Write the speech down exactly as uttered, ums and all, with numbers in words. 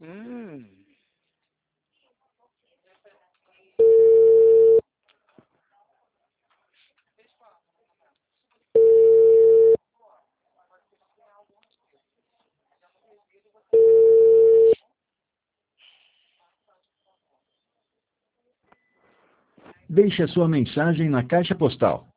Hum. Deixe a sua mensagem na caixa postal